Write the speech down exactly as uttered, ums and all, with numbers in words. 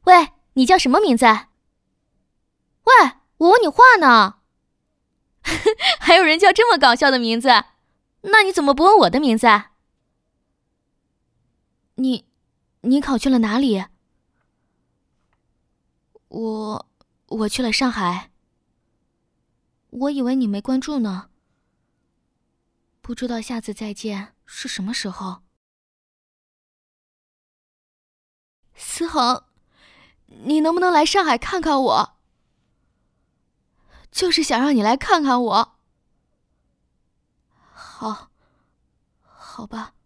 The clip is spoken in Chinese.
喂，你叫什么名字？喂，我问你话呢。还有人叫这么搞笑的名字，那你怎么不问我的名字？你，你考去了哪里？我，我去了上海。我以为你没关注呢，不知道下次再见是什么时候。思恒，你能不能来上海看看我？就是想让你来看看我。好，好吧。